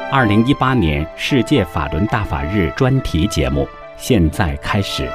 2018年世界法轮大法日专题节目现在开始。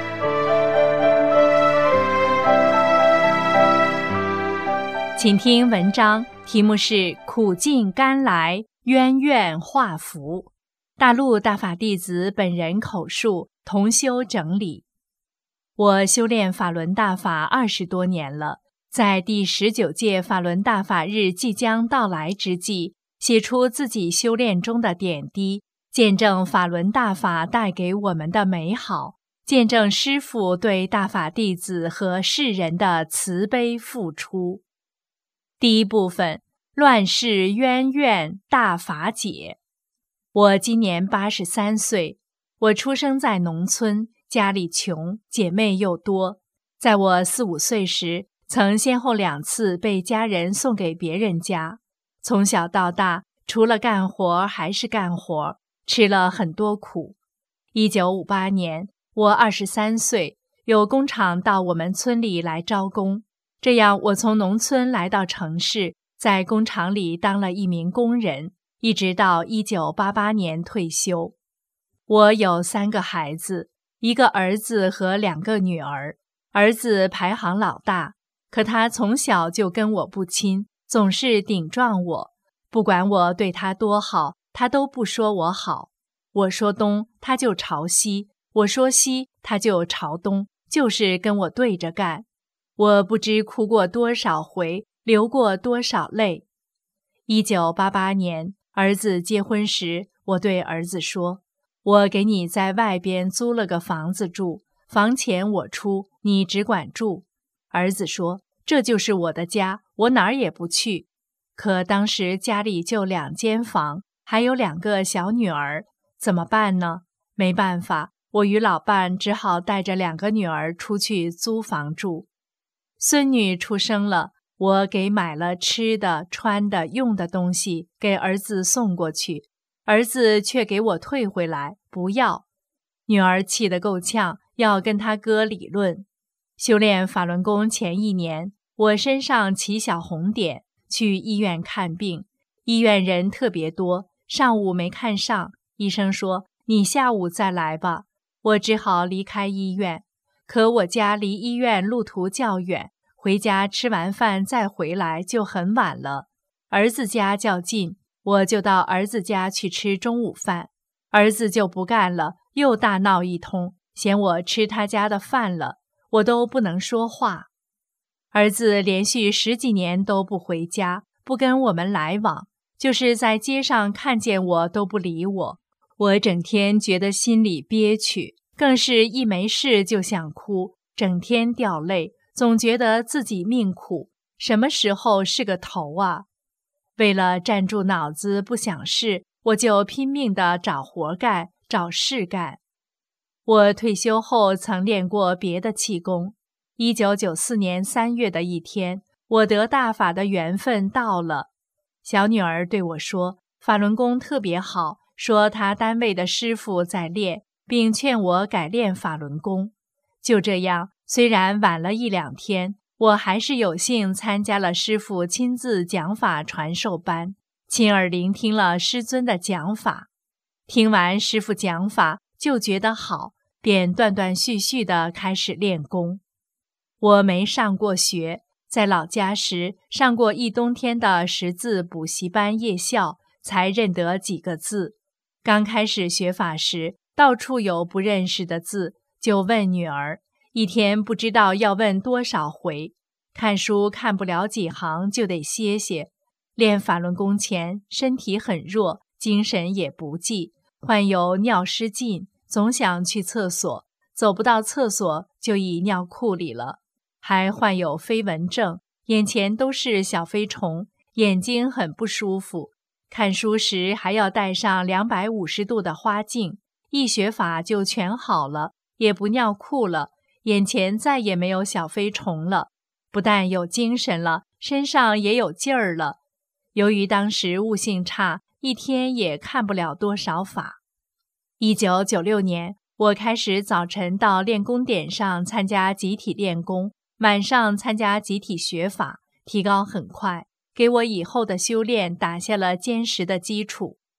请听文章，题目是《苦尽甘来，冤怨化福》，大陆大法弟子本人口述，同修整理。我修炼法轮大法20多年了，在第19届法轮大法日即将到来之际，写出自己修炼中的点滴，见证法轮大法带给我们的美好，见证师父对大法弟子和世人的慈悲付出。第一部分，乱世冤怨大法解。我今年83岁，我出生在农村，家里穷，姐妹又多。在我4、5岁时，曾先后2次被家人送给别人家。从小到大，除了干活还是干活，吃了很多苦。1958年，我23岁，有工厂到我们村里来招工。这样，我从农村来到城市，在工厂里当了一名工人，一直到1988年退休。我有3个孩子，一个儿子和2个女儿。儿子排行老大，可他从小就跟我不亲，总是顶撞我。不管我对他多好，他都不说我好。我说东，他就朝西；我说西，他就朝东，就是跟我对着干。我不知哭过多少回，流过多少泪。1988年，儿子结婚时，我对儿子说：“我给你在外边租了个房子住，房钱我出，你只管住。”儿子说：“这就是我的家，我哪儿也不去。”可当时家里就2间房，还有2个小女儿，怎么办呢？没办法，我与老伴只好带着2个女儿出去租房住。孙女出生了，我给买了吃的、穿的、用的东西，给儿子送过去，儿子却给我退回来，不要。女儿气得够呛，要跟他哥理论。修炼法轮功前1年，我身上起小红点，去医院看病，医院人特别多，上午没看上，医生说你下午再来吧，我只好离开医院。可我家离医院路途较远，回家吃完饭再回来就很晚了。儿子家较近，我就到儿子家去吃中午饭。儿子就不干了，又大闹一通，嫌我吃他家的饭了，我都不能说话。儿子连续10几年都不回家，不跟我们来往，就是在街上看见我都不理我。我整天觉得心里憋屈，更是一没事就想哭，整天掉泪，总觉得自己命苦，什么时候是个头啊？为了站住脑子不想事，我就拼命地找活干，找事干。我退休后曾练过别的气功。1994年3月的一天，我得大法的缘分到了。小女儿对我说，法轮功特别好，说她单位的师傅在练，并劝我改练法轮功。就这样，虽然晚了1、2天，我还是有幸参加了师父亲自讲法传授班，亲耳聆听了师尊的讲法。听完师父讲法，就觉得好，便断断续续地开始练功。我没上过学，在老家时上过一冬天的识字补习班夜校，才认得几个字。刚开始学法时，到处有不认识的字，就问女儿，一天不知道要问多少回。看书看不了几行就得歇歇。练法轮功前，身体很弱，精神也不济，患有尿失禁，总想去厕所，走不到厕所就已尿裤里了。还患有飞蚊症，眼前都是小飞虫，眼睛很不舒服。看书时还要戴上250度的花镜，一学法就全好了，也不尿裤了，眼前再也没有小飞虫了，不但有精神了，身上也有劲儿了。由于当时悟性差，一天也看不了多少法。1996年，我开始早晨到练功点上参加集体练功，晚上参加集体学法，提高很快，给我以后的修炼打下了坚实的基础。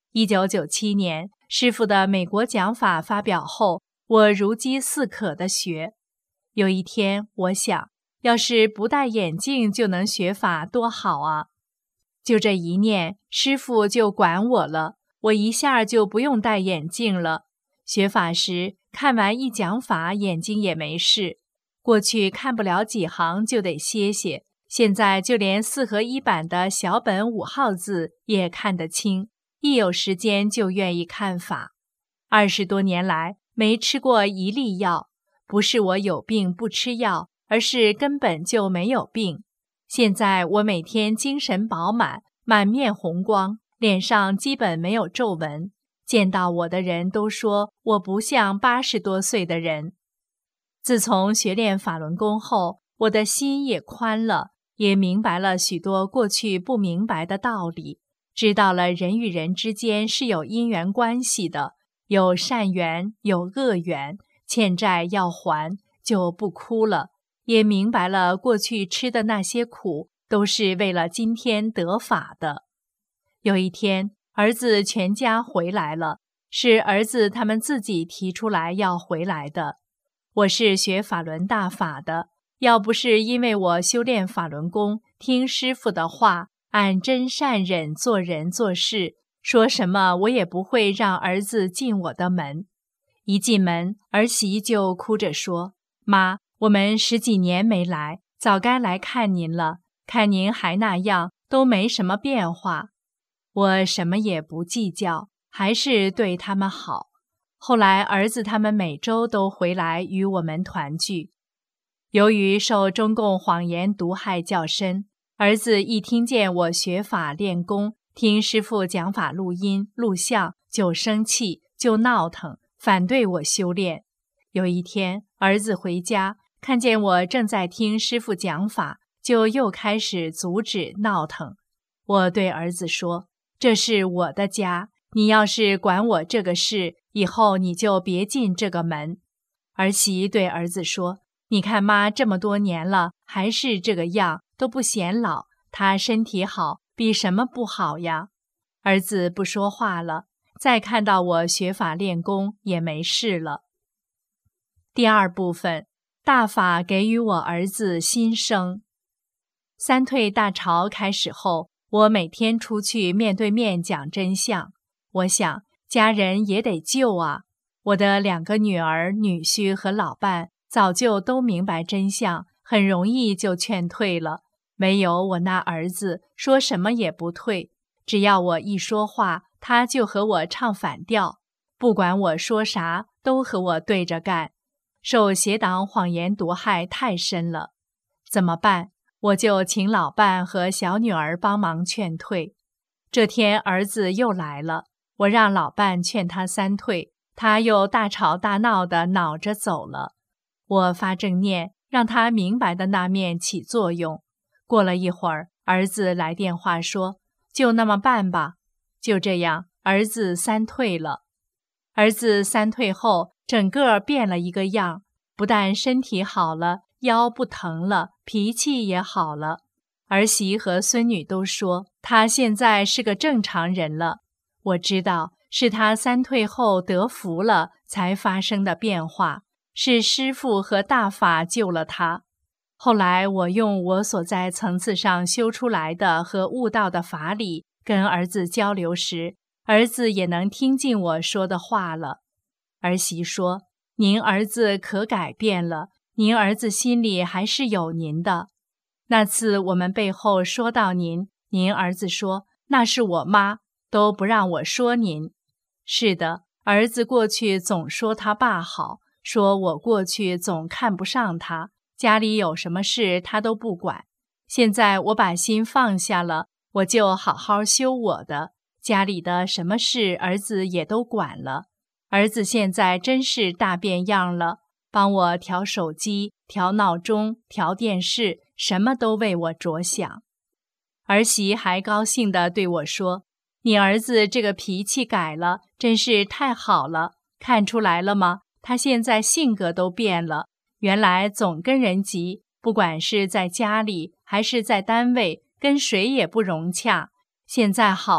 1997年，师父的美国讲法发表后，我如饥似渴地学。有一天，我想，要是不戴眼镜就能学法，多好啊！就这一念，师父就管我了，我一下就不用戴眼镜了。学法时，看完一讲法，眼睛也没事。过去看不了几行就得歇歇，现在就连4合1版的小本5号字也看得清，一有时间就愿意看法。20多年来没吃过一粒药，不是我有病不吃药，而是根本就没有病。现在我每天精神饱满，满面红光，脸上基本没有皱纹。见到我的人都说我不像80多岁的人。自从学练法轮功后，我的心也宽了，也明白了许多过去不明白的道理，知道了人与人之间是有因缘关系的，有善缘，有恶缘，欠债要还，就不哭了，也明白了过去吃的那些苦，都是为了今天得法的。有一天，儿子全家回来了，是儿子他们自己提出来要回来的。我是学法轮大法的，要不是因为我修炼法轮功，听师父的话，按真善忍做人做事，说什么我也不会让儿子进我的门。一进门，儿媳就哭着说：“妈，我们10几年没来，早该来看您了，看您还那样，都没什么变化。”我什么也不计较，还是对他们好。后来儿子他们每周都回来与我们团聚。由于受中共谎言毒害较深，儿子一听见我学法练功，听师父讲法录音录像，就生气，就闹腾，反对我修炼。有一天，儿子回家，看见我正在听师父讲法，就又开始阻止闹腾。我对儿子说：“这是我的家，你要是管我这个事，以后你就别进这个门。”儿媳对儿子说：“你看妈这么多年了，还是这个样，都不显老，她身体好，比什么不好呀？”儿子不说话了，再看到我学法练功也没事了。第二部分，大法给予我儿子新生。三退大潮开始后，我每天出去面对面讲真相。我想，家人也得救啊。我的2个女儿、女婿和老伴早就都明白真相，很容易就劝退了。没有我那儿子，说什么也不退。只要我一说话，他就和我唱反调，不管我说啥，都和我对着干。受邪党谎言毒害太深了，怎么办？我就请老伴和小女儿帮忙劝退。这天儿子又来了，我让老伴劝他3退，他又大吵大闹的恼着走了。我发正念，让他明白的那面起作用。过了一会儿，儿子来电话说：“就那么办吧。”就这样，儿子3退了。儿子3退后，整个变了一个样，不但身体好了，腰不疼了，脾气也好了。儿媳和孙女都说他现在是个正常人了。我知道是他3退后得福了才发生的变化，是师父和大法救了他。后来我用我所在层次上修出来的和悟道的法理跟儿子交流时，儿子也能听进我说的话了。儿媳说：“您儿子可改变了，您儿子心里还是有您的。那次我们背后说到您，您儿子说那是我妈，都不让我说您。”是的，儿子过去总说他爸好，说我过去总看不上他，家里有什么事他都不管。现在我把心放下了，我就好好修我的，家里的什么事儿子也都管了。儿子现在真是大变样了，帮我调手机、调闹钟、调电视，什么都为我着想。儿媳还高兴地对我说：“你儿子这个脾气改了，真是太好了，看出来了吗？他现在性格都变了，原来总跟人急，不管是在家里还是在单位，跟谁也不融洽。现在好了，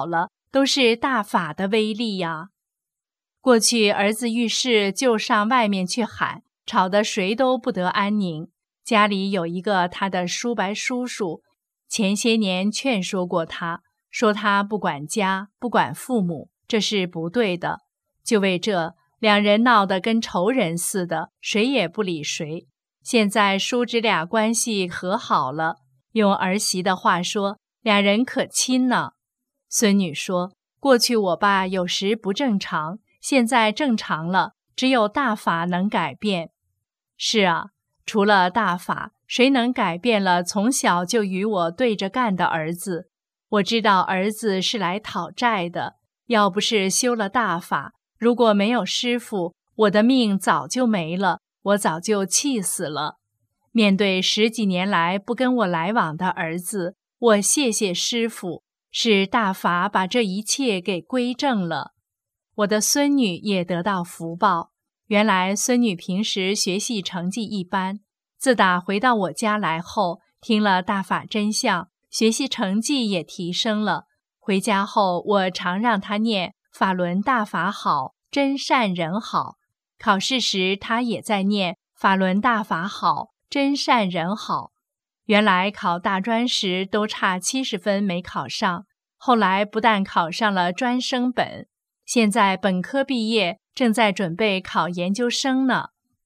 都是大法的威力呀。过去儿子遇事就上外面去喊，吵得谁都不得安宁。家里有一个他的叔伯叔叔，前些年劝说过他，说他不管家，不管父母，这是不对的。就为这，两人闹得跟仇人似的，谁也不理谁。现在叔侄俩关系和好了，用儿媳的话说，俩人可亲呢。孙女说，过去我爸有时不正常，现在正常了，只有大法能改变。是啊，除了大法，谁能改变了从小就与我对着干的儿子？我知道儿子是来讨债的，要不是修了大法，如果没有师父，我的命早就没了，我早就气死了。面对10几年来不跟我来往的儿子，我谢谢师父，是大法把这一切给归正了。我的孙女也得到福报。原来孙女平时学习成绩一般，自打回到我家来后，听了大法真相，学习成绩也提升了。回家后，我常让她念法轮大法好，真善人好。考试时，她也在念法轮大法好，真善人好。原来考大专时都差70分没考上，后来不但考上了专升本，现在本科毕业，正在准备考研究生呢。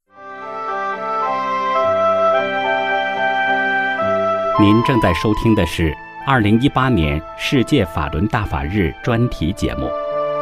您正在收听的是2018年世界法轮大法日专题节目。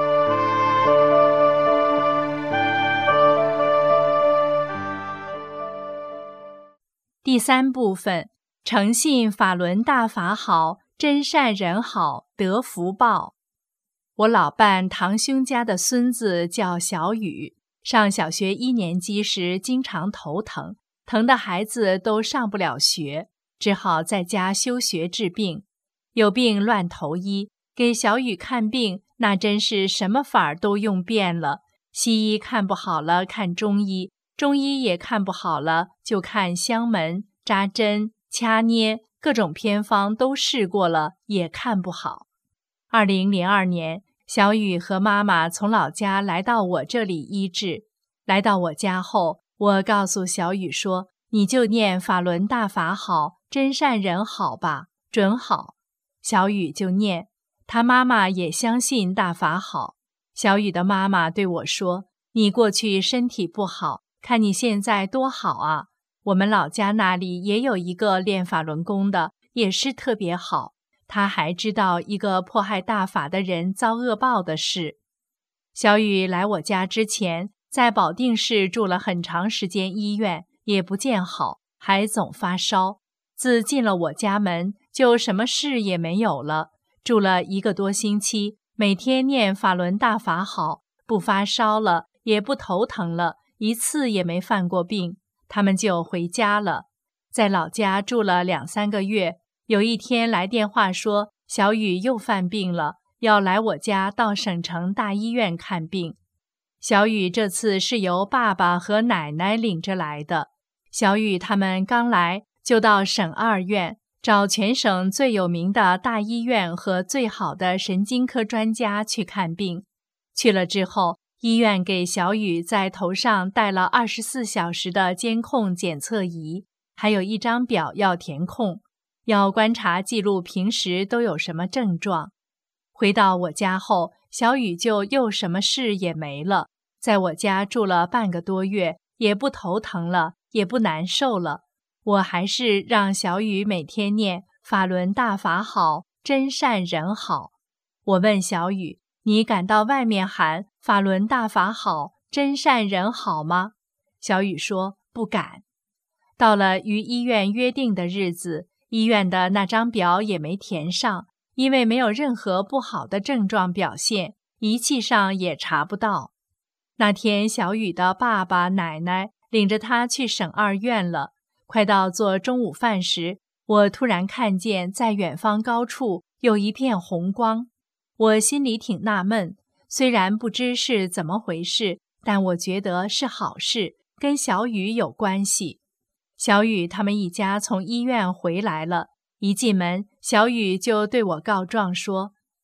第3部分，诚信法轮大法好，真善人好，得福报。我老伴堂兄家的孙子叫小雨，上小学1年级时经常头疼，疼的孩子都上不了学，只好在家休学治病。有病乱投医，给小雨看病，那真是什么法儿都用遍了。西医看不好了，看中医，中医也看不好了，就看香门、扎针、掐捏，各种偏方都试过了，也看不好。2002年，小雨和妈妈从老家来到我这里医治。来到我家后，我告诉小雨说，你就念法轮大法好，真善人好吧，准好。小雨就念，他妈妈也相信大法好。小雨的妈妈对我说，你过去身体不好，看你现在多好啊。我们老家那里也有一个练法轮功的，也是特别好。他还知道一个迫害大法的人遭恶报的事。小雨来我家之前，在保定市住了很长时间医院，也不见好，还总发烧。自进了我家门，就什么事也没有了。住了1个多星期，每天念法轮大法好，不发烧了，也不头疼了，一次也没犯过病。他们就回家了。在老家住了2、3个月，有一天来电话说，小雨又犯病了，要来我家到省城大医院看病。小雨这次是由爸爸和奶奶领着来的。小雨他们刚来，就到省2院，找全省最有名的大医院和最好的神经科专家去看病。去了之后，医院给小雨在头上戴了24小时的监控检测仪，还有一张表要填空，要观察记录平时都有什么症状。回到我家后，小雨就又什么事也没了，在我家住了半个多月，也不头疼了，也不难受了。我还是让小雨每天念法轮大法好，真善人好。我问小雨，你敢到外面喊法轮大法好，真善人好吗？小雨说不敢。到了与医院约定的日子，医院的那张表也没填上，因为没有任何不好的症状表现，仪器上也查不到。那天小雨的爸爸奶奶领着他去省2院了。快到做中午饭时，我突然看见在远方高处有一片红光。我心里挺纳闷，虽然不知是怎么回事，但我觉得是好事，跟小雨有关系。小雨他们一家从医院回来了，一进门，小雨就对我告状说，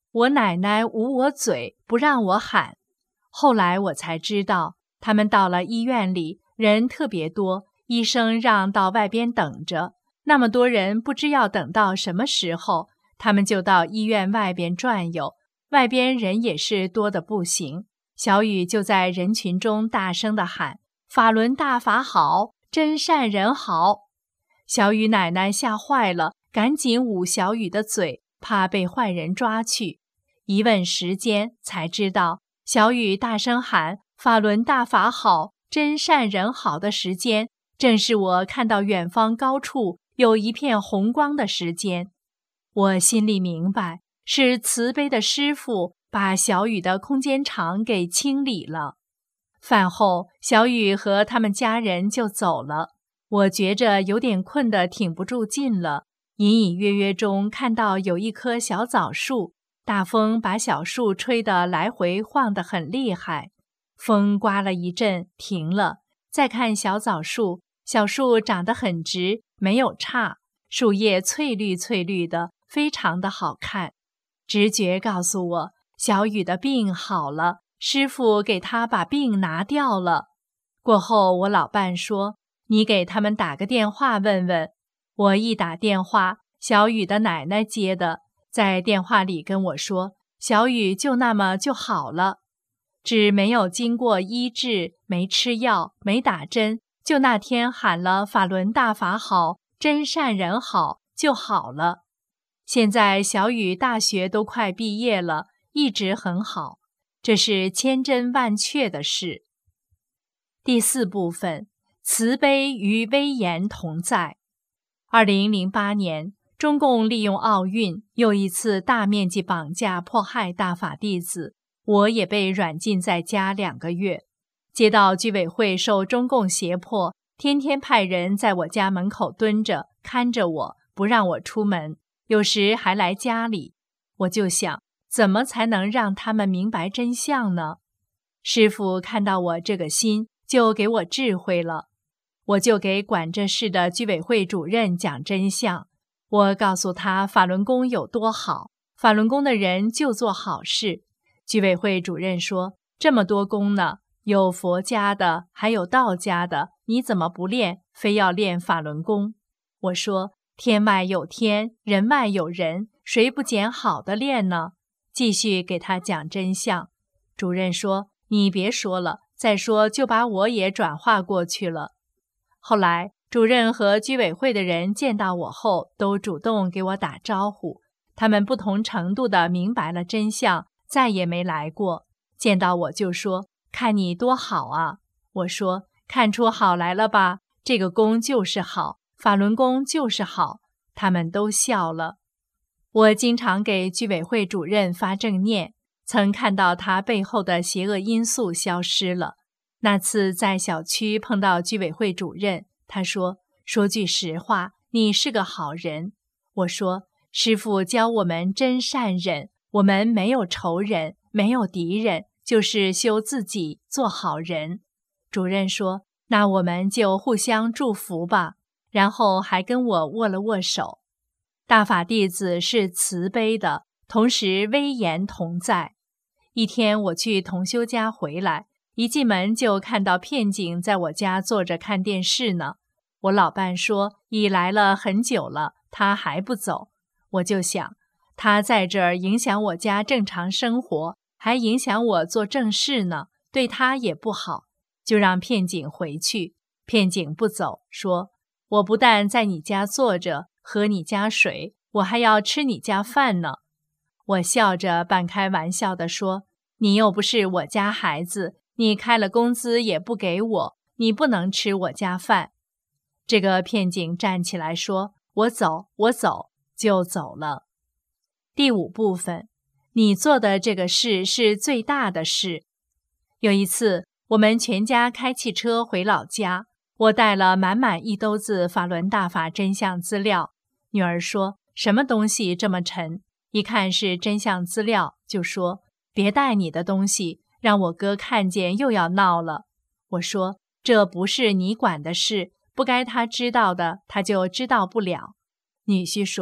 我奶奶捂我嘴，不让我喊。后来我才知道，他们到了医院里，人特别多，医生让到外边等着。那么多人不知要等到什么时候，他们就到医院外边转悠，外边人也是多得不行。小雨就在人群中大声地喊：法轮大法好，真善人好。小雨奶奶吓坏了，赶紧捂小雨的嘴，怕被坏人抓去。一问时间，才知道小雨大声喊法轮大法好，真善人好的时间，正是我看到远方高处有一片红光的时间。我心里明白，是慈悲的师父把小雨的空间场给清理了。饭后，小雨和他们家人就走了。我觉着有点困得挺不住劲了，隐隐约约中看到有一棵小枣树，大风把小树吹得来回晃得很厉害。风刮了一阵，停了。再看小枣树，小树长得很直，没有杈，树叶翠绿翠绿的，非常的好看。直觉告诉我，小雨的病好了，师父给他把病拿掉了。过后我老伴说，你给他们打个电话问问。我一打电话，小雨的奶奶接的，在电话里跟我说，小雨就那么就好了，只没有经过医治，没吃药，没打针，就那天喊了法轮大法好，真善人好，就好了。现在小雨大学都快毕业了，一直很好，这是千真万确的事。第四部分，慈悲与威严同在。2008年，中共利用奥运又一次大面积绑架迫害大法弟子，我也被软禁在家2个月。街道居委会受中共胁迫，天天派人在我家门口蹲着，看着我，不让我出门，有时还来家里。我就想，怎么才能让他们明白真相呢？师父看到我这个心，就给我智慧了。我就给管这事的居委会主任讲真相。我告诉他法轮功有多好，法轮功的人就做好事。居委会主任说，这么多功呢，有佛家的，还有道家的，你怎么不练，非要练法轮功？我说，天外有天，人外有人，谁不捡好的练呢？继续给他讲真相。主任说，你别说了，再说就把我也转化过去了。后来主任和居委会的人见到我后，都主动给我打招呼，他们不同程度地明白了真相，再也没来过。见到我就说，看你多好啊。我说，看出好来了吧，这个功就是好，法轮功就是好。他们都笑了。我经常给居委会主任发正念，曾看到他背后的邪恶因素消失了。那次在小区碰到居委会主任，他说，说句实话，你是个好人。我说，师父教我们真善忍，我们没有仇人，没有敌人，就是修自己，做好人。主任说，那我们就互相祝福吧，然后还跟我握了握手。大法弟子是慈悲的，同时威严同在。一天我去同修家回来，一进门就看到片警在我家坐着看电视呢。我老伴说，已来了很久了，他还不走。我就想，他在这儿影响我家正常生活，还影响我做正事呢，对他也不好，就让片警回去。片警不走，说，我不但在你家坐着，喝你家水，我还要吃你家饭呢。我笑着半开玩笑地说，你又不是我家孩子，你开了工资也不给我，你不能吃我家饭。这个片警站起来说，我走，我走，就走了。第五部分，你做的这个事是最大的事。有一次，我们全家开汽车回老家，我带了满满一兜子法轮大法真相资料。女儿说，什么东西这么沉？一看是真相资料，就说，别带你的东西，让我哥看见又要闹了。我说，这不是你管的事，不该他知道的他就知道不了。女婿说，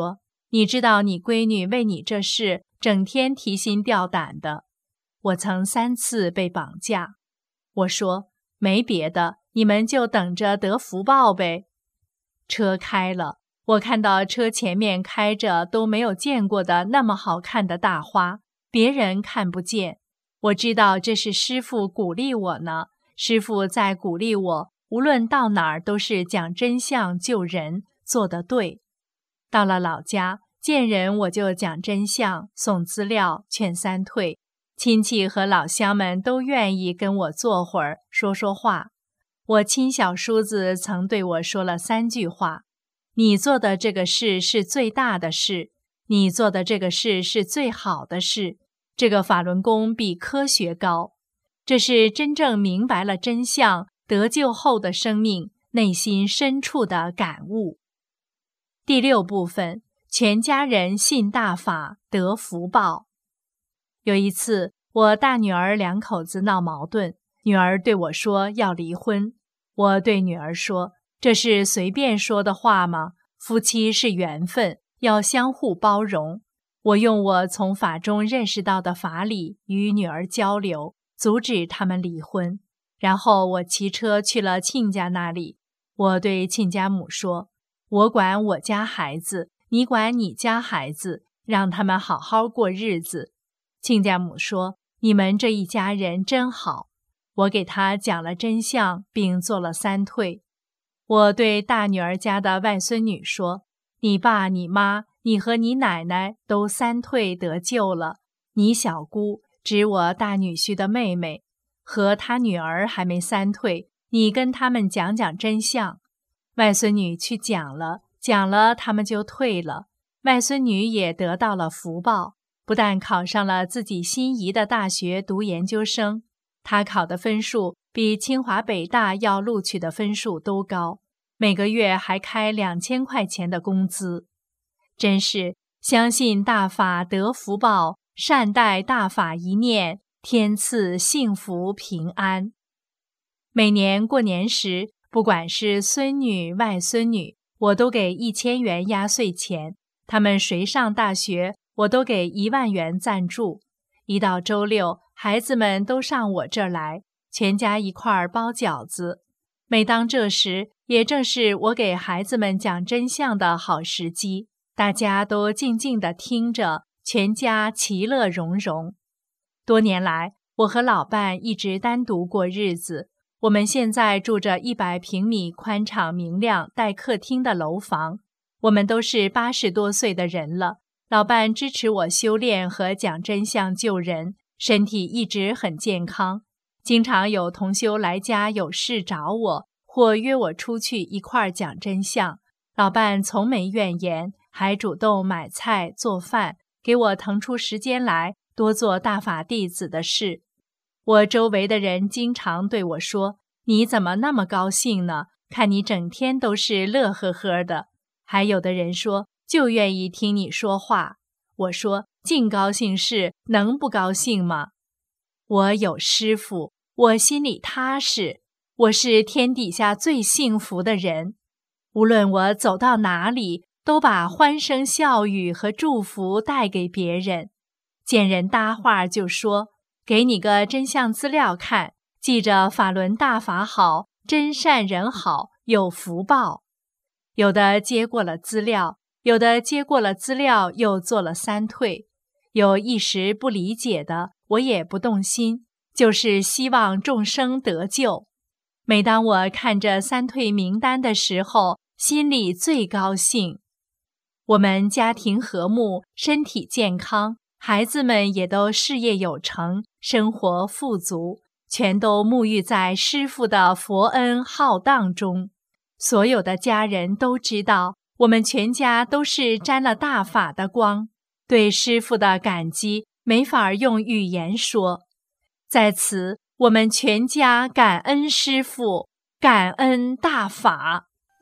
你知道你闺女为你这事整天提心吊胆的。我曾3次被绑架。我说，没别的，你们就等着得福报呗。车开了，我看到车前面开着都没有见过的那么好看的大花，别人看不见。我知道这是师父鼓励我呢，师父在鼓励我，无论到哪儿都是讲真相救人，做得对。到了老家，见人我就讲真相，送资料，劝三退。亲戚和老乡们都愿意跟我坐会儿，说说话。我亲小叔子曾对我说了3句话：你做的这个事是最大的事，你做的这个事是最好的事，这个法轮功比科学高。这是真正明白了真相，得救后的生命内心深处的感悟。第6部分，全家人信大法得福报。有一次，我大女儿2口子闹矛盾，女儿对我说要离婚。我对女儿说，这是随便说的话吗？夫妻是缘分，要相互包容。我用我从法中认识到的法理与女儿交流，阻止他们离婚。然后我骑车去了亲家那里，我对亲家母说，我管我家孩子，你管你家孩子，让他们好好过日子。亲家母说，你们这一家人真好。我给他讲了真相，并做了3退。我对大女儿家的外孙女说，你爸你妈，你和你奶奶都3退得救了，你小姑，指我大女婿的妹妹，和她女儿还没3退，你跟他们讲讲真相。外孙女去讲了，他们就退了。外孙女也得到了福报，不但考上了自己心仪的大学读研究生，她考的分数比清华北大要录取的分数都高，每个月还开2000块钱的工资。真是相信大法得福报，善待大法一念，天赐幸福平安。每年过年时，不管是孙女外孙女，我都给1000元压岁钱，他们谁上大学，我都给1万元赞助。一到周6，孩子们都上我这儿来，全家一块儿包饺子。每当这时，也正是我给孩子们讲真相的好时机，大家都静静地听着，全家其乐融融。多年来，我和老伴一直单独过日子。我们现在住着100平米宽敞明亮带客厅的楼房。我们都是80多岁的人了，老伴支持我修炼和讲真相救人，身体一直很健康。经常有同修来家有事找我，或约我出去一块儿讲真相。老伴从没怨言，还主动买菜做饭，给我腾出时间来多做大法弟子的事。我周围的人经常对我说，你怎么那么高兴呢？看你整天都是乐呵呵的。还有的人说，就愿意听你说话。我说，净高兴事，能不高兴吗？我有师父，我心里踏实，我是天底下最幸福的人。无论我走到哪里，都把欢声笑语和祝福带给别人。见人搭话就说，给你个真相资料看，记着法轮大法好，真善人好，有福报。有的接过了资料，有的接过了资料又做了3退。有一时不理解的，我也不动心，就是希望众生得救。每当我看着3退名单的时候，心里最高兴。我们家庭和睦，身体健康，孩子们也都事业有成，生活富足，全都沐浴在师父的佛恩浩荡中。所有的家人都知道，我们全家都是沾了大法的光，对师父的感激没法用语言说。在此，我们全家感恩师父，感恩大法。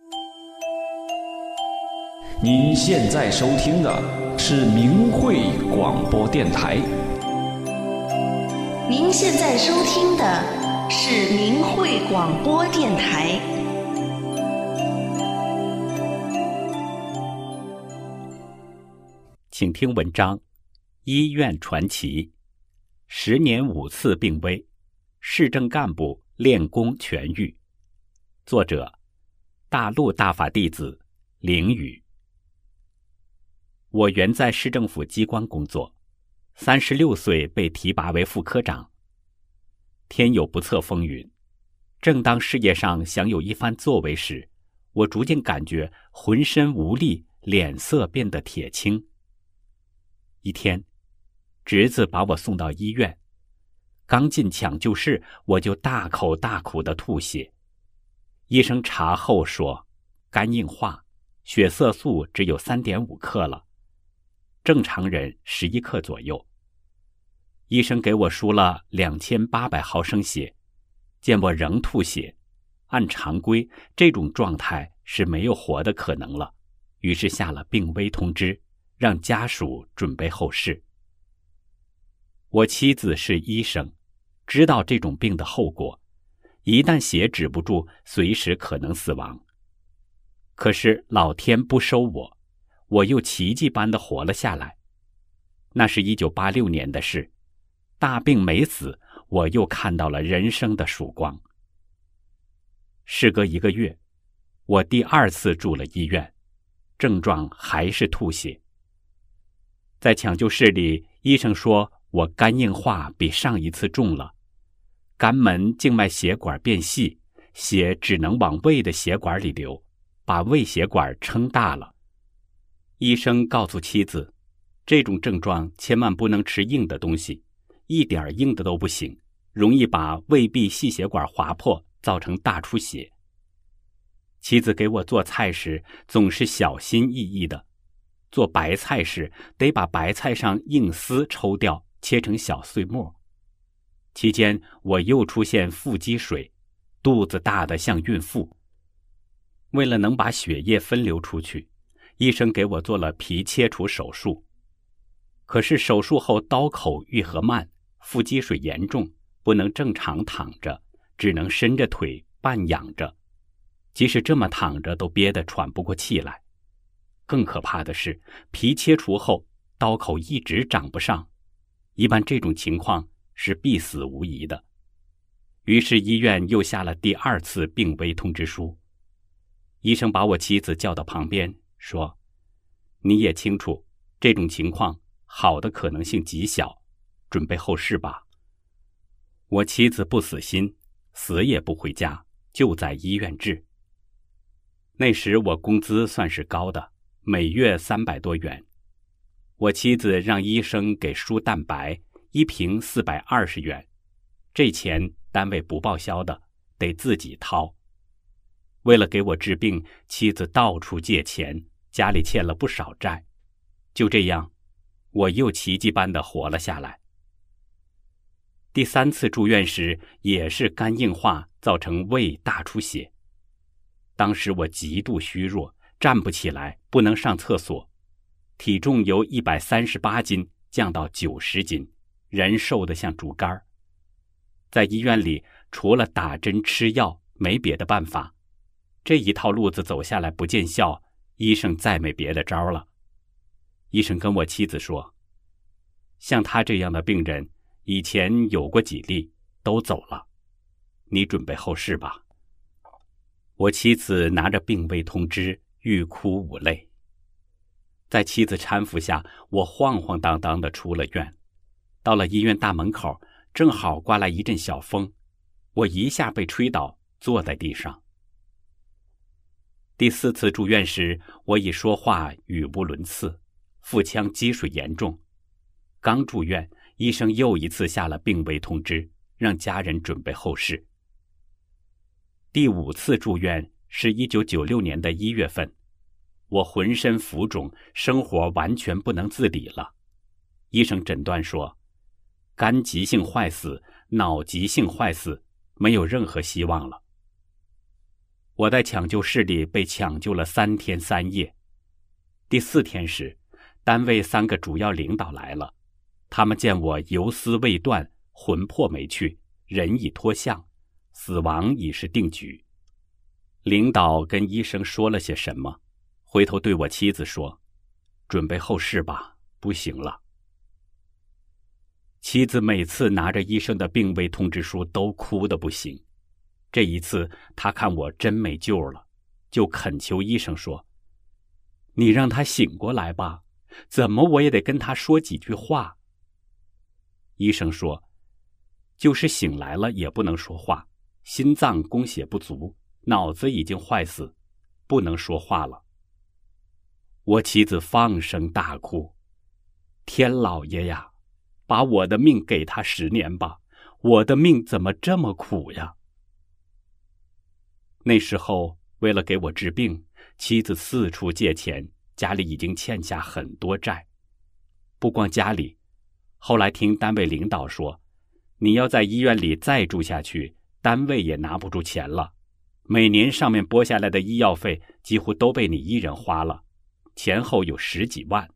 您现在收听的是明慧广播电台。 您现在收听的是明慧广播电台。 请听文章《医院传奇》，10年5次病危，市政干部练功痊愈。作者：大陆大法弟子凌宇。我原在市政府机关工作，36岁被提拔为副科长。天有不测风云，正当事业上想有一番作为时，我逐渐感觉浑身无力，脸色变得铁青。一天，侄子把我送到医院，刚进抢救室，我就大口大口地吐血。医生查后说，肝硬化，血色素只有 3.5 克了，正常人11克左右。医生给我输了2800毫升血，见我仍吐血，按常规这种状态是没有活的可能了，于是下了病危通知，让家属准备后事。我妻子是医生，知道这种病的后果，一旦血止不住，随时可能死亡。可是老天不收我，我又奇迹般的活了下来。那是1986年的事，大病没死，我又看到了人生的曙光。事隔1个月，我第2次住了医院，症状还是吐血。在抢救室里，医生说我肝硬化比上一次重了，肝门静脉血管变细，血只能往胃的血管里流，把胃血管撑大了。医生告诉妻子，这种症状千万不能吃硬的东西，一点硬的都不行，容易把胃壁细血管划破，造成大出血。妻子给我做菜时总是小心翼翼的，做白菜时得把白菜上硬丝抽掉，切成小碎末。期间我又出现腹积水，肚子大得像孕妇。为了能把血液分流出去，医生给我做了皮切除手术。可是手术后刀口愈合慢，腹积水严重，不能正常躺着，只能伸着腿半仰着，即使这么躺着都憋得喘不过气来。更可怕的是，皮切除后刀口一直长不上，一般这种情况是必死无疑的。于是医院又下了第2次病危通知书。医生把我妻子叫到旁边说，你也清楚这种情况好的可能性极小，准备后事吧。我妻子不死心，死也不回家，就在医院治。那时我工资算是高的，每月300多元。我妻子让医生给输蛋白，1瓶420元，这钱单位不报销的，得自己掏。为了给我治病，妻子到处借钱，家里欠了不少债。就这样，我又奇迹般的活了下来。第3次住院时，也是肝硬化造成胃大出血。当时我极度虚弱，站不起来，不能上厕所，体重由138斤降到90斤，人瘦得像竹竿。在医院里，除了打针吃药，没别的办法。这一套路子走下来不见效，医生再没别的招了。医生跟我妻子说，像他这样的病人，以前有过几例，都走了，你准备后事吧。我妻子拿着病危通知，欲哭无泪。在妻子搀扶下，我晃晃荡荡地出了院。到了医院大门口，正好刮来一阵小风，我一下被吹倒，坐在地上。第4次住院时，我已说话语无伦次，腹腔积水严重。刚住院，医生又一次下了病危通知，让家人准备后事。第5次住院是1996年的1月份，我浑身浮肿，生活完全不能自理了。医生诊断说，肝急性坏死，脑急性坏死，没有任何希望了。我在抢救室里被抢救了3天3夜。第4天时，单位3个主要领导来了，他们见我游丝未断，魂魄没去，人已脱相，死亡已是定局。领导跟医生说了些什么，回头对我妻子说，准备后事吧， 不行了。妻子每次拿着医生的病危通知书都哭得不行。这一次她看我真没救了，就恳求医生说：“你让他醒过来吧，怎么我也得跟他说几句话。”医生说：“就是醒来了也不能说话，心脏供血不足，脑子已经坏死，不能说话了。”我妻子放声大哭：“天老爷呀，把我的命给他10年吧，我的命怎么这么苦呀？”那时候为了给我治病，妻子四处借钱，家里已经欠下很多债。不光家里，后来听单位领导说，你要在医院里再住下去，单位也拿不出钱了。每年上面拨下来的医药费几乎都被你一人花了，前后有10几万。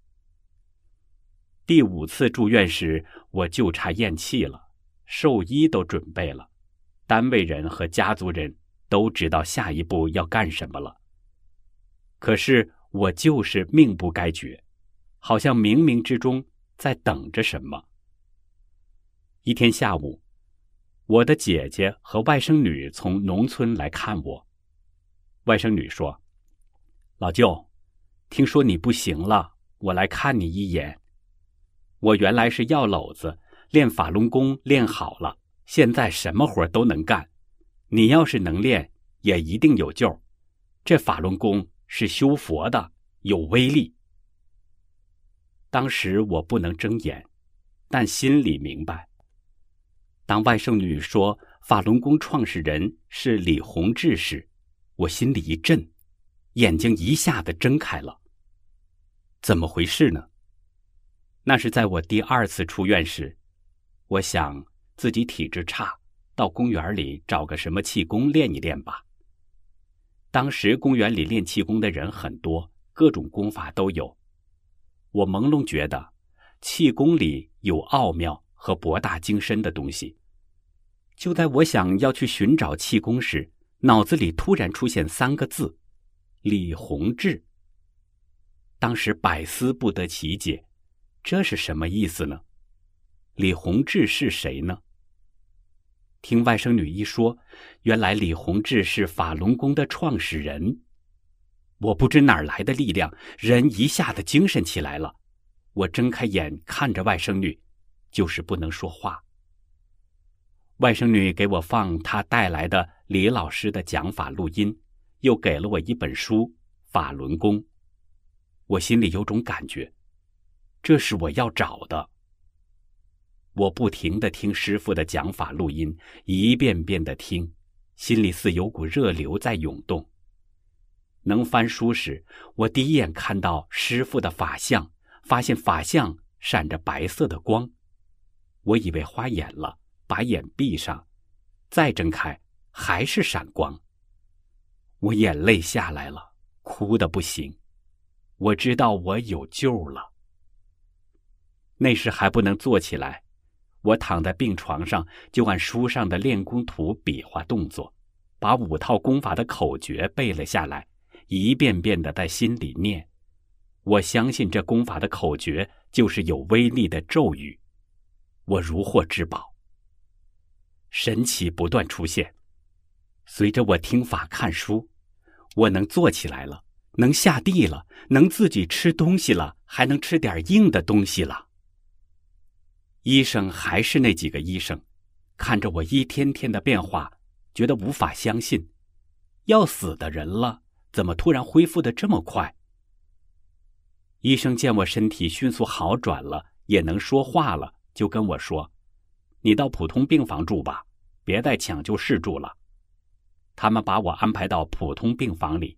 第5次住院时，我就差咽气了，寿衣都准备了，单位人和家族人都知道下一步要干什么了。可是我就是命不该绝，好像冥冥之中在等着什么。一天下午，我的姐姐和外甥女从农村来看我。外甥女说：“老舅，听说你不行了，我来看你一眼。我原来是药篓子，练法轮功练好了，现在什么活都能干。你要是能练，也一定有救。这法轮功是修佛的，有威力。”当时我不能睁眼，但心里明白。当外甥女说法轮功创始人是李洪志时，我心里一震，眼睛一下子睁开了。怎么回事呢？那是在我第2次出院时，我想自己体质差，到公园里找个什么气功练一练吧。当时公园里练气功的人很多，各种功法都有。我朦胧觉得气功里有奥妙和博大精深的东西。就在我想要去寻找气功时，脑子里突然出现3个字：李洪志。当时百思不得其解，这是什么意思呢？李洪志是谁呢？听外甥女一说，原来李洪志是法轮功的创始人。我不知哪儿来的力量，人一下子精神起来了。我睁开眼看着外甥女，就是不能说话。外甥女给我放她带来的李老师的讲法录音，又给了我一本书《法轮功》。我心里有种感觉，这是我要找的。我不停地听师父的讲法录音，一遍遍地听，心里似有股热流在涌动。能翻书时，我第一眼看到师父的法相，发现法相闪着白色的光。我以为花眼了，把眼闭上，再睁开，还是闪光。我眼泪下来了，哭得不行。我知道我有救了。那时还不能坐起来，我躺在病床上，就按书上的练功图比划动作，把5套功法的口诀背了下来，一遍遍地在心里念。我相信这功法的口诀就是有威力的咒语。我如获至宝。神奇不断出现，随着我听法看书，我能坐起来了，能下地了，能自己吃东西了，还能吃点硬的东西了。医生还是那几个医生，看着我一天天的变化，觉得无法相信。要死的人了，怎么突然恢复得这么快？医生见我身体迅速好转了，也能说话了，就跟我说：“你到普通病房住吧，别在抢救室住了。”他们把我安排到普通病房里。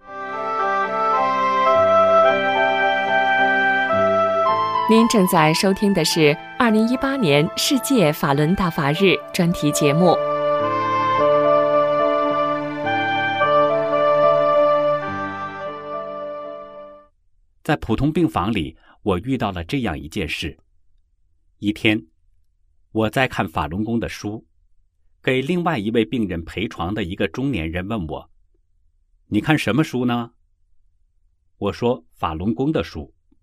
您正在收听的是2018年世界法轮大法日专题节目。 在普通病房里，我遇到了这样一件事。一天，我在看法轮功的书，给另外一位病人陪床的一个中年人问我：“你看什么书呢？”我说：“法轮功的书。”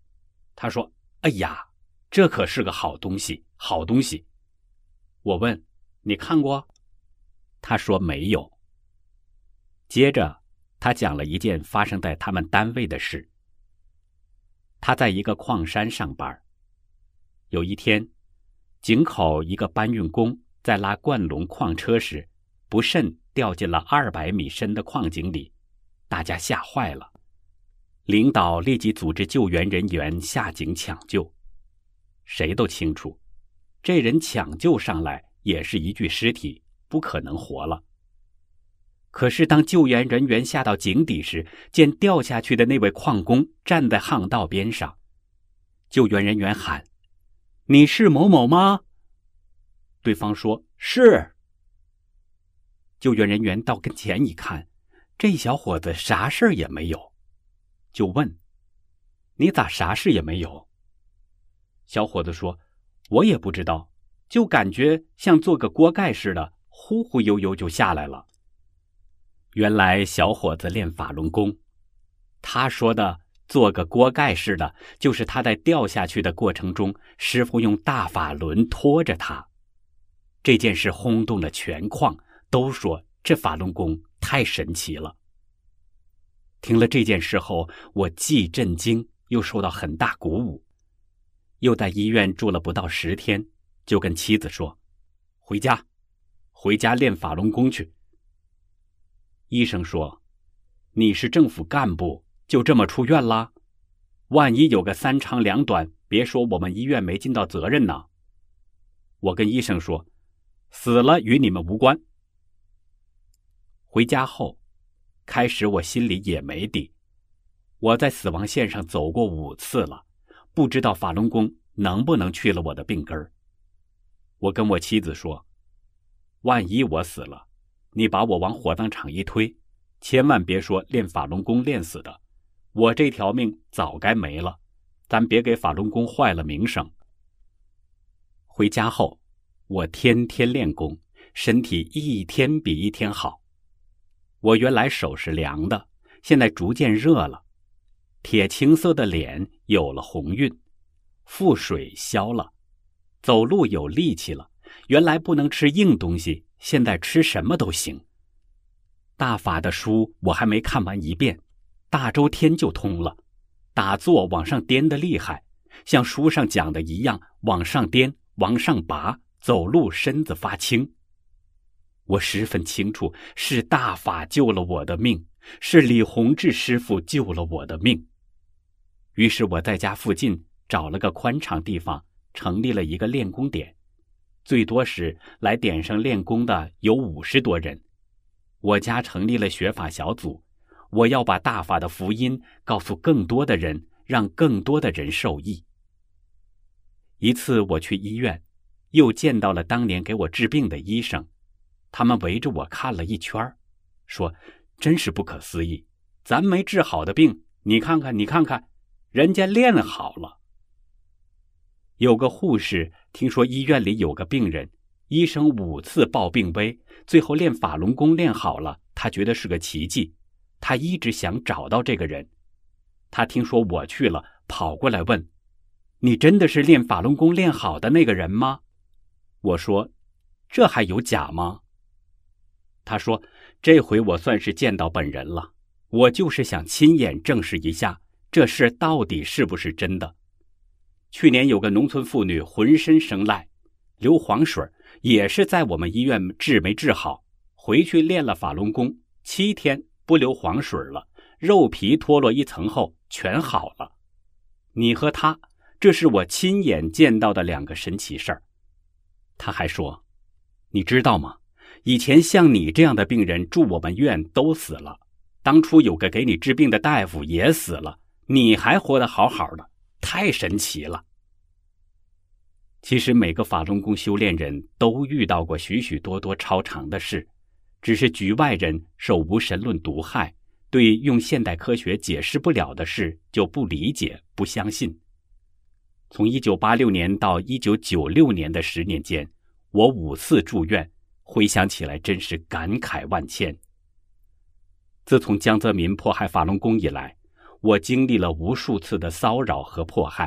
他说：“哎呀，这可是个好东西，好东西。”我问：“你看过？”他说：“没有。”接着他讲了一件发生在他们单位的事。他在一个矿山上班，有一天，井口一个搬运工在拉灌龙矿车时，不慎掉进了200米深的矿井里，大家吓坏了。领导立即组织救援人员下井抢救。谁都清楚，这人抢救上来也是一具尸体，不可能活了。可是当救援人员下到井底时，见掉下去的那位矿工站在巷道边上。救援人员喊：“你是某某吗？”对方说：“是。”救援人员到跟前一看，这小伙子啥事儿也没有，就问：“你咋啥事也没有？”小伙子说：“我也不知道，就感觉像做个锅盖似的，忽忽悠悠就下来了。”原来小伙子练法轮功，他说的做个锅盖似的，就是他在掉下去的过程中，师傅用大法轮拖着他。这件事轰动了全矿，都说这法轮功太神奇了。听了这件事后，我既震惊又受到很大鼓舞。又在医院住了不到10天，就跟妻子说：“回家练法轮功去。”医生说：“你是政府干部，就这么出院啦？万一有个3长2短，别说我们医院没尽到责任呢。”我跟医生说：“死了与你们无关。”回家后，开始我心里也没底。我在死亡线上走过5次了，不知道法轮功能不能去了我的病根儿。我跟我妻子说：“万一我死了，你把我往火葬场一推，千万别说练法轮功练死的，我这条命早该没了，咱别给法轮功坏了名声。”回家后，我天天练功，身体一天比一天好。我原来手是凉的，现在逐渐热了，铁青色的脸有了红晕，腹水消了，走路有力气了，原来不能吃硬东西，现在吃什么都行。大法的书我还没看完一遍，大周天就通了，打坐往上颠得厉害，像书上讲的一样，往上颠，往上拔，走路身子发轻。我十分清楚，是大法救了我的命，是李洪志师傅救了我的命。于是我在家附近找了个宽敞地方，成立了一个练功点，最多时来点上练功的有50多人。我家成立了学法小组，我要把大法的福音告诉更多的人，让更多的人受益。一次我去医院，又见到了当年给我治病的医生，他们围着我看了一圈，说：“真是不可思议，咱没治好的病，你看看，人家练好了。”有个护士听说医院里有个病人，医生5次报病危，最后练法轮功练好了，他觉得是个奇迹，他一直想找到这个人。他听说我去了，跑过来问：“你真的是练法轮功练好的那个人吗？”我说：“这还有假吗？”他说：“这回我算是见到本人了，我就是想亲眼证实一下这事到底是不是真的。去年有个农村妇女浑身生癞，流黄水，也是在我们医院治没治好，回去练了法轮功，7天不流黄水了，肉皮脱落一层后全好了。你和他，这是我亲眼见到的2个神奇事儿。”他还说：“你知道吗？以前像你这样的病人住我们院都死了，当初有个给你治病的大夫也死了，你还活得好好的，太神奇了。”其实每个法轮功修炼人都遇到过许许多多超常的事，只是局外人受无神论毒害，对用现代科学解释不了的事就不理解、不相信。从1986年到1996年的10年间，我5次住院，回想起来真是感慨万千。自从江泽民迫害法轮功以来，我经历了无数次的骚扰和迫害，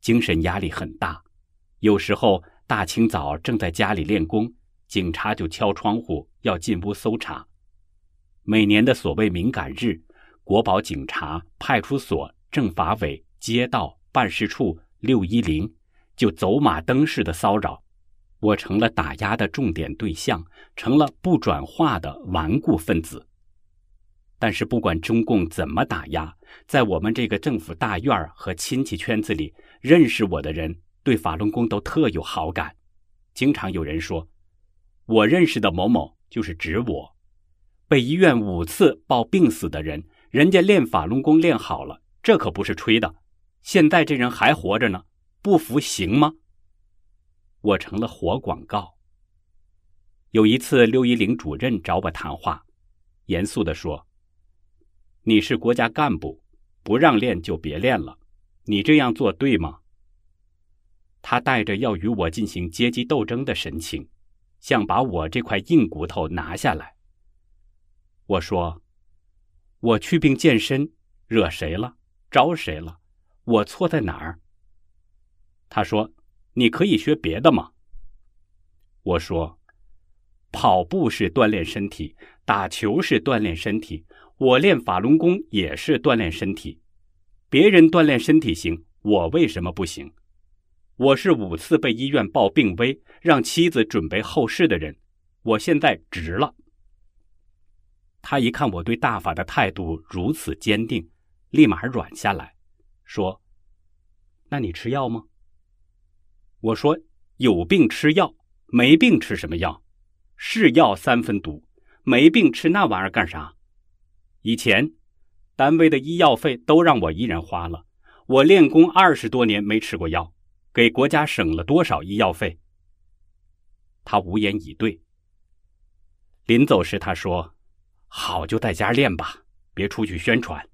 精神压力很大。有时候大清早正在家里练功，警察就敲窗户要进屋搜查。每年的所谓敏感日，国保警察、派出所、政法委、街道、办事处、610就走马灯似的骚扰，我成了打压的重点对象，成了不转化的顽固分子。但是不管中共怎么打压，在我们这个政府大院和亲戚圈子里，认识我的人对法轮功都特有好感。经常有人说，我认识的某某就是指我。被医院5次报病死的人，人家练法轮功练好了，这可不是吹的。现在这人还活着呢，不服行吗？我成了活广告。有一次610主任找我谈话，严肃地说，你是国家干部，不让练就别练了，你这样做对吗？他带着要与我进行阶级斗争的神情，想把我这块硬骨头拿下来。我说，我去病健身，惹谁了？招谁了？我错在哪儿？他说，你可以学别的嘛。我说，跑步是锻炼身体，打球是锻炼身体，我练法轮功也是锻炼身体。别人锻炼身体行，我为什么不行？我是5次被医院报病危，让妻子准备后事的人，我现在值了。他一看我对大法的态度如此坚定，立马软下来，说，那你吃药吗？我说，有病吃药，没病吃什么药？是药3分毒，没病吃那玩意儿干啥？以前单位的医药费都让我一人花了，我练功20多年没吃过药，给国家省了多少医药费？他无言以对。临走时他说，好就在家练吧，别出去宣传。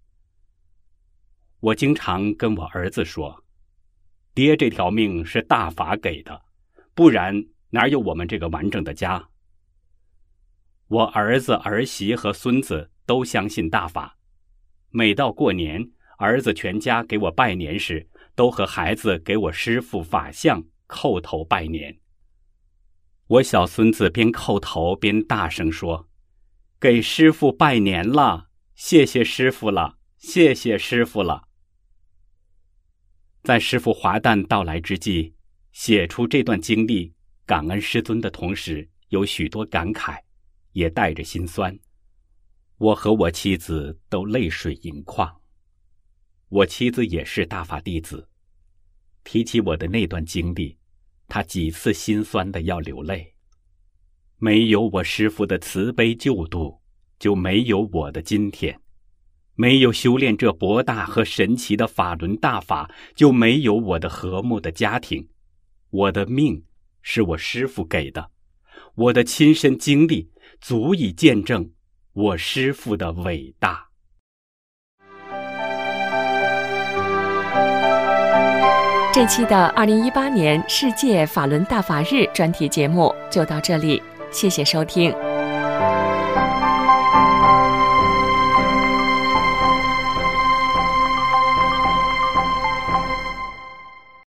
我经常跟我儿子说，爹这条命是大法给的，不然哪有我们这个完整的家？我儿子、儿媳和孙子都相信大法，每到过年，儿子全家给我拜年时，都和孩子给我师父法相叩头拜年。我小孙子边叩头边大声说，给师父拜年了，谢谢师父了，谢谢师父了。在师父华诞到来之际，写出这段经历，感恩师尊的同时，有许多感慨，也带着心酸。我和我妻子都泪水盈眶。我妻子也是大法弟子，提起我的那段经历，她几次心酸的要流泪。没有我师父的慈悲救度，就没有我的今天；没有修炼这博大和神奇的法轮大法，就没有我的和睦的家庭。我的命是我师父给的，我的亲身经历足以见证我师父的伟大。 这期的2018年世界法轮大法日专题节目就到这里，谢谢收听。